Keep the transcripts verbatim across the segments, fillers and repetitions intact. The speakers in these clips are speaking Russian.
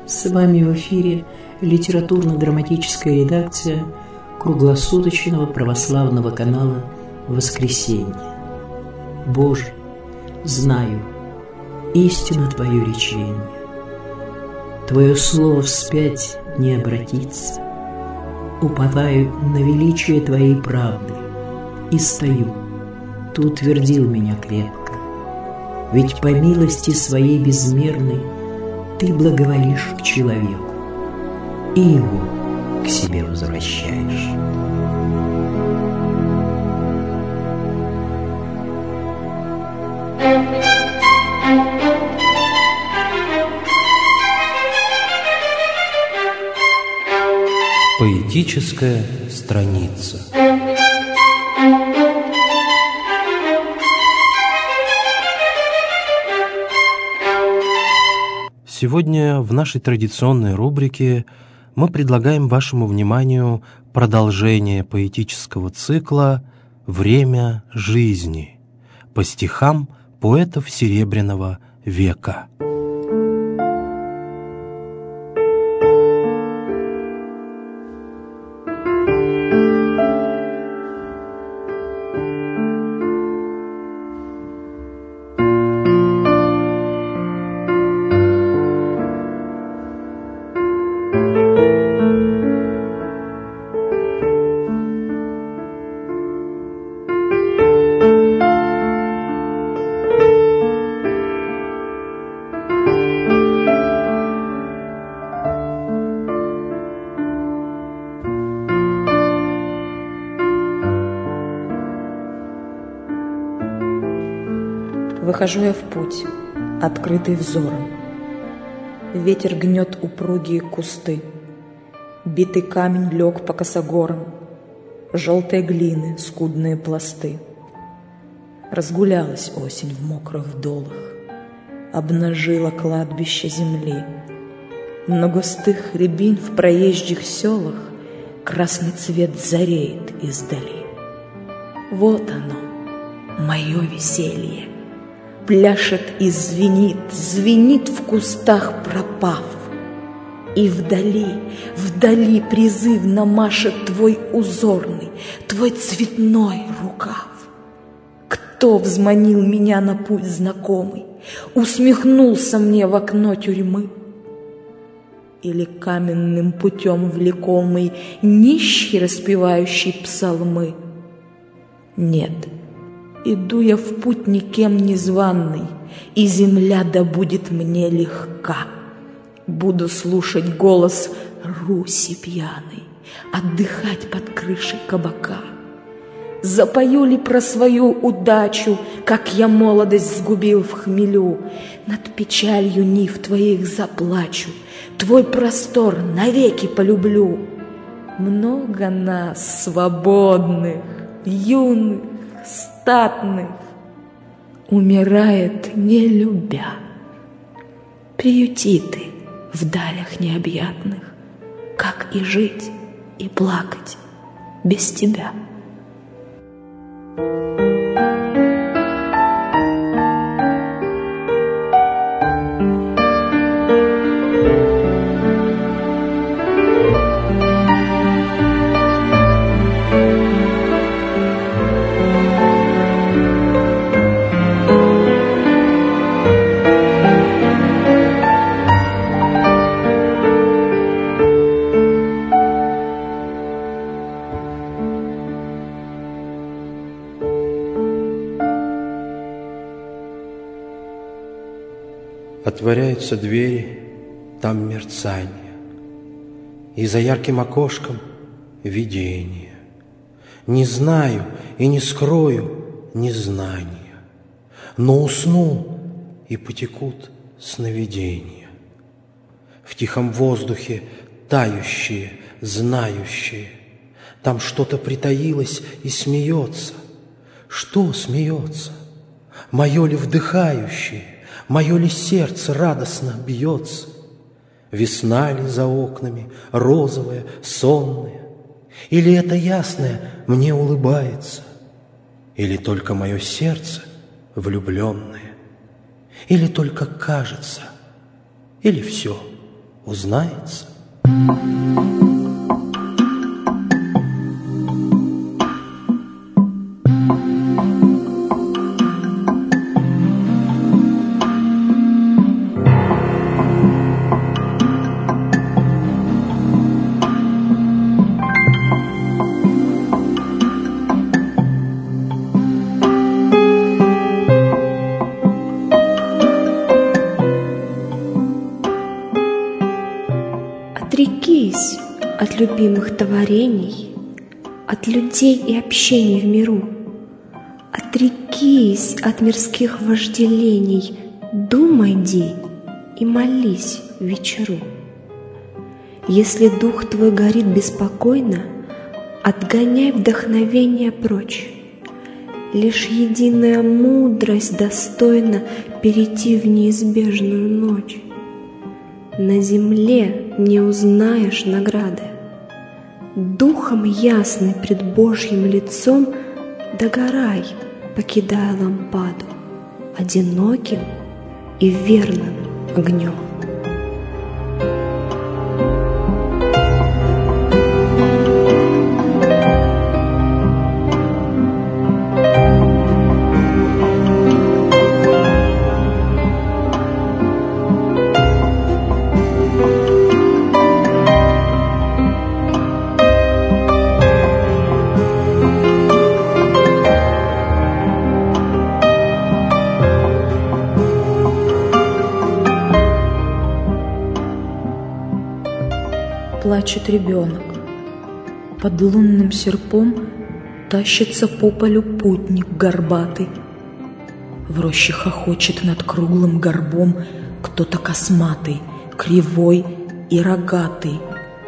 С вами в эфире литературно-драматическая редакция круглосуточного православного канала «Воскресенье». Боже, знаю, истину Твое речение, Твое слово вспять не обратится. Уповаю на величие Твоей правды и стою, Ты утвердил меня крепко. Ведь по милости Своей безмерной Ты благоволишь к человеку и его к себе возвращаешь. Поэтическая страница. Сегодня в нашей традиционной рубрике мы предлагаем вашему вниманию продолжение поэтического цикла «Время жизни» по стихам поэтов Серебряного века. Выхожу я в путь, открытый взором. Ветер гнет упругие кусты. Битый камень лег по косогорам, желтой глины скудные пласты. Разгулялась осень в мокрых долах, обнажила кладбище земли. Но густых рябин в проезжих селах красный цвет зареет издали. Вот оно, мое веселье, пляшет и звенит, звенит в кустах пропав. И вдали, вдали призывно машет твой узорный, твой цветной рукав. Кто взманил меня на путь знакомый, усмехнулся мне в окно тюрьмы? Или каменным путем влекомый нищий, распевающий псалмы? Нет, иду я в путь никем не званный, и земля да будет мне легка. Буду слушать голос Руси пьяной, отдыхать под крышей кабака. Запою ли про свою удачу, как я молодость сгубил в хмелю? Над печалью нив твоих заплачу, твой простор навеки полюблю. Много нас свободных, юных, статных умирает не любя. Приюти ты в далях необъятных, как и жить, и плакать без тебя. Отворяются двери, там мерцание, и за ярким окошком видение. Не знаю и не скрою незнания, но усну, и потекут сновидения. В тихом воздухе тающие, знающие, там что-то притаилось и смеется. Что смеется? Мое ли вдыхающее? Мое ли сердце радостно бьется? Весна ли за окнами, розовая, сонная? Или это ясное мне улыбается? Или только мое сердце влюбленное? Или только кажется? Или все узнается. Отрекись от любимых творений, от людей и общений в миру. Отрекись от мирских вожделений, думай день и молись вечеру. Если дух твой горит беспокойно, отгоняй вдохновение прочь. Лишь единая мудрость достойна перейти в неизбежную ночь. На земле не узнаешь награды. Духом ясный пред Божьим лицом догорай, покидая лампаду, одиноким и верным огнем. Плачет ребенок. Под лунным серпом тащится по полю путник горбатый. В роще хохочет над круглым горбом кто-то косматый, кривой и рогатый.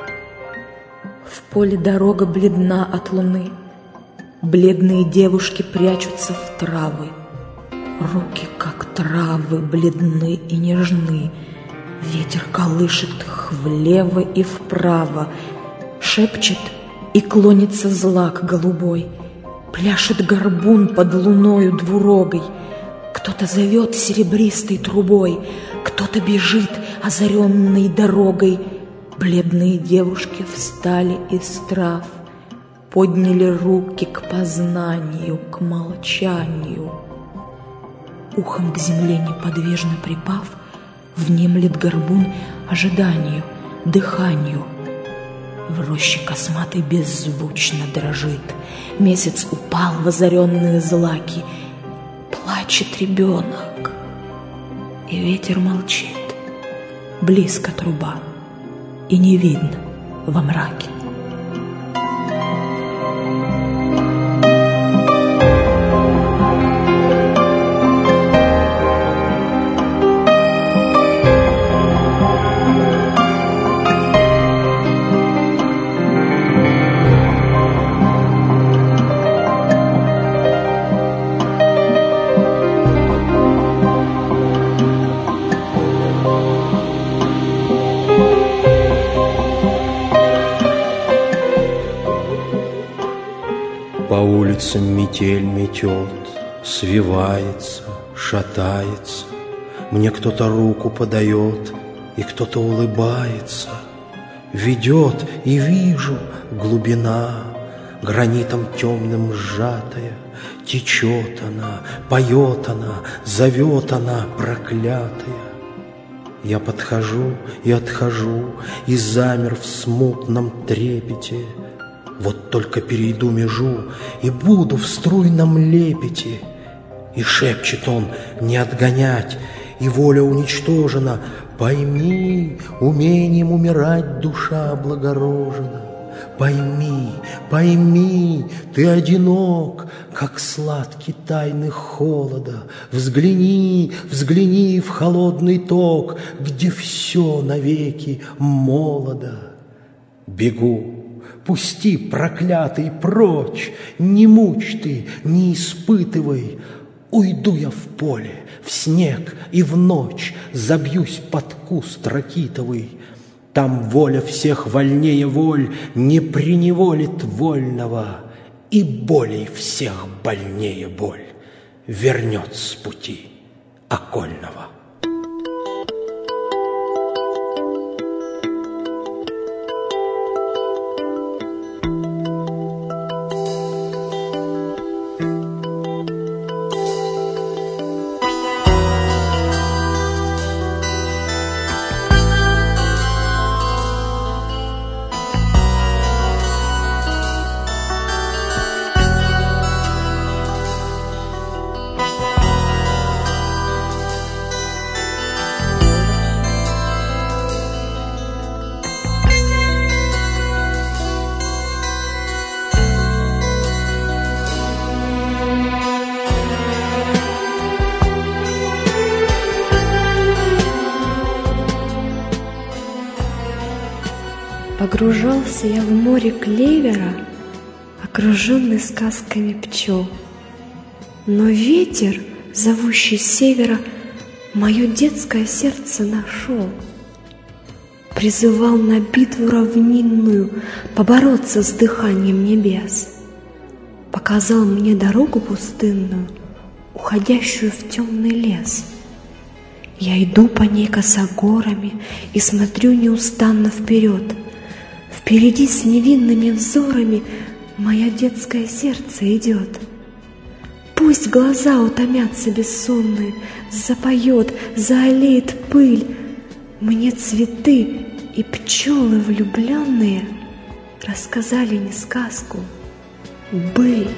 В поле дорога бледна от луны. Бледные девушки прячутся в травы. Руки, как травы, бледны и нежны. Ветер колышет их влево и вправо, шепчет и клонится злак голубой. Пляшет горбун под луною двурогой. Кто-то зовет серебристой трубой, кто-то бежит озаренной дорогой. Бледные девушки встали из трав, подняли руки к познанию, к молчанию. Ухом к земле неподвижно припав, внемлет горбун ожиданию, дыханию. В роще косматой беззвучно дрожит. Месяц упал в озаренные злаки. Плачет ребенок, и ветер молчит. Близко труба, и не видно во мраке. По улицам метель метет, свивается, шатается. Мне кто-то руку подает, и кто-то улыбается. Ведет, и вижу, глубина, гранитом темным сжатая. Течет она, поет она, зовет она, проклятая. Я подхожу и отхожу, и замер в смутном трепете. Вот только перейду межу и буду в струйном лепете. И шепчет он не отгонять, и воля уничтожена. Пойми, умением умирать душа облагорожена. Пойми, пойми, ты одинок, как сладкий тайны холода. Взгляни, взгляни в холодный ток, где все навеки молодо. Бегу. Пусти, проклятый, прочь, не мучь ты, не испытывай. Уйду я в поле, в снег и в ночь, забьюсь под куст ракитовый. Там воля всех вольнее воль не приневолит вольного, и болей всех больнее боль вернет с пути окольного. Погружался я в море клевера, окруженный сказками пчел. Но ветер, зовущий с севера, мое детское сердце нашел. Призывал на битву равнинную побороться с дыханием небес. Показал мне дорогу пустынную, уходящую в темный лес. Я иду по ней косогорами и смотрю неустанно вперед. Впереди с невинными взорами мое детское сердце идет. Пусть глаза утомятся бессонные, запоет, заолеет пыль. Мне цветы и пчелы влюбленные рассказали не сказку, быль.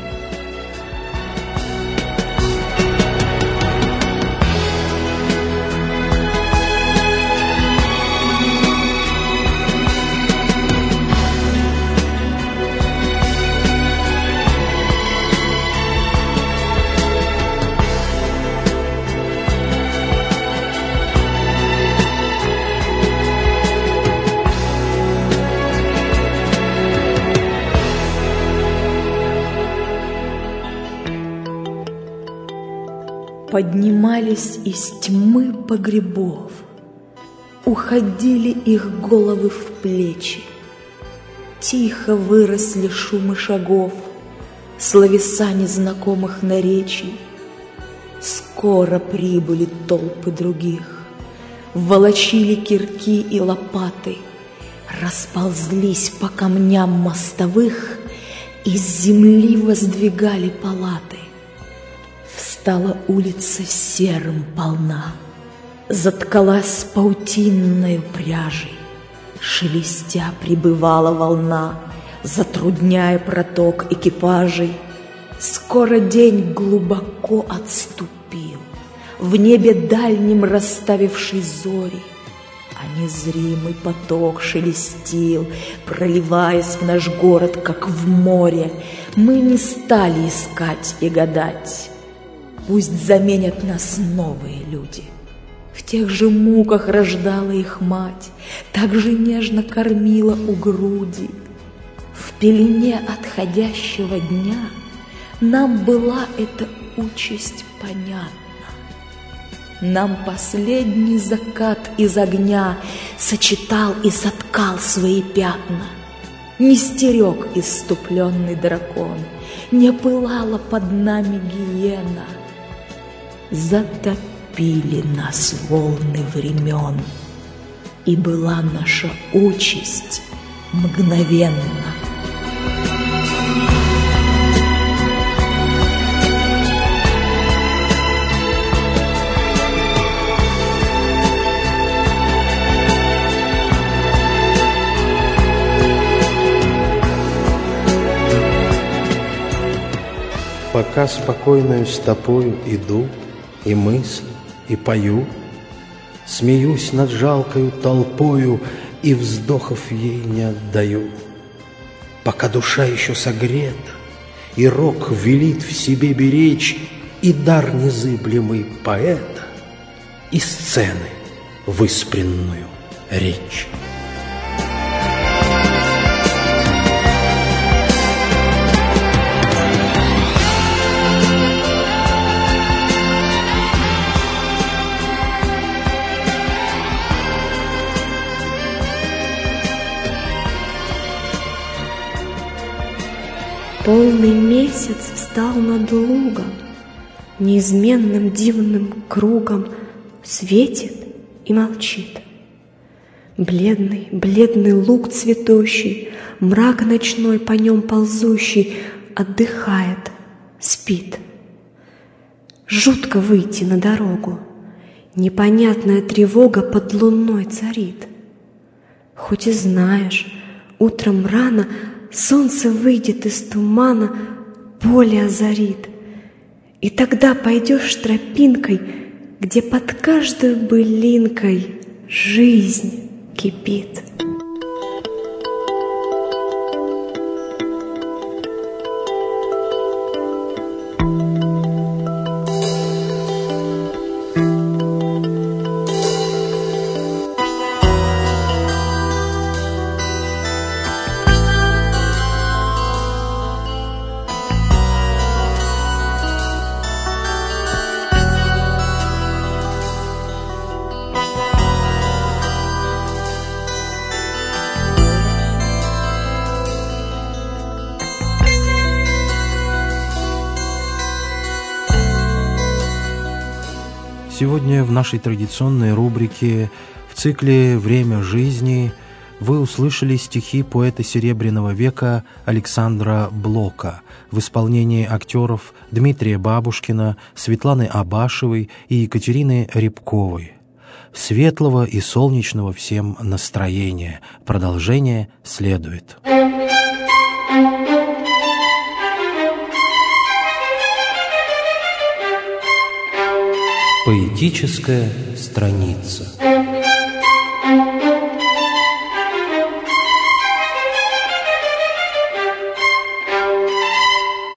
Поднимались из тьмы погребов, уходили их головы в плечи. Тихо выросли шумы шагов, словеса незнакомых наречий. Скоро прибыли толпы других, волочили кирки и лопаты, расползлись по камням мостовых, из земли воздвигали палаты. Стала улица серым полна, заткалась паутинною пряжей, шелестя прибывала волна, затрудняя проток экипажей. Скоро день глубоко отступил, в небе дальнем расставивший зори, а незримый поток шелестил, проливаясь в наш город, как в море. Мы не стали искать и гадать. Пусть заменят нас новые люди. В тех же муках рождала их мать, так же нежно кормила у груди. В пелене отходящего дня нам была эта участь понятна. Нам последний закат из огня сочетал и соткал свои пятна. Не стерег исступленный дракон, не пылала под нами гиена. Затопили нас волны времен, и была наша участь мгновенна. Пока спокойную стопою иду, и мысль, и пою, смеюсь над жалкою толпою и вздохов ей не отдаю. Пока душа еще согрета, и рок велит в себе беречь и дар незыблемый поэта, и сцены выспренную речь. Полный месяц встал над лугом, неизменным дивным кругом светит и молчит. Бледный, бледный луг цветущий, мрак ночной по нем ползущий, отдыхает, спит. Жутко выйти на дорогу, непонятная тревога под луной царит. Хоть и знаешь, утром рано солнце выйдет из тумана, поле озарит, и тогда пойдешь тропинкой, где под каждой былинкой жизнь кипит. Сегодня в нашей традиционной рубрике в цикле «Время жизни» вы услышали стихи поэта Серебряного века Александра Блока в исполнении актеров Дмитрия Бабушкина, Светланы Абашевой и Екатерины Рябковой. Светлого и солнечного всем настроения. Продолжение следует. Поэтическая страница.